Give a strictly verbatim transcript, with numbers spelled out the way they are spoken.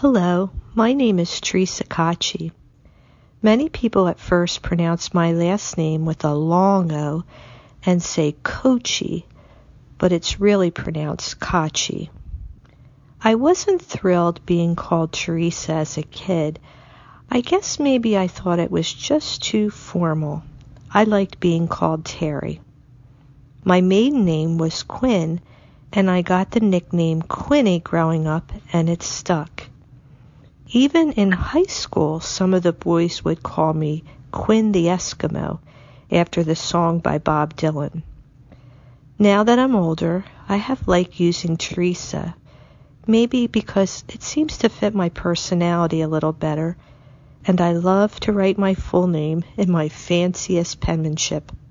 Hello, my name is Teresa Kachi. Many people at first pronounce my last name with a long O and say Kochi, but it's really pronounced Kachi. I wasn't thrilled being called Teresa as a kid. I guess maybe I thought it was just too formal. I liked being called Terry. My maiden name was Quinn, and I got the nickname Quinny growing up, and it stuck. Even in high school, some of the boys would call me Quinn the Eskimo, after the song by Bob Dylan. Now that I'm older, I have liked using Teresa, maybe because it seems to fit my personality a little better, and I love to write my full name in my fanciest penmanship.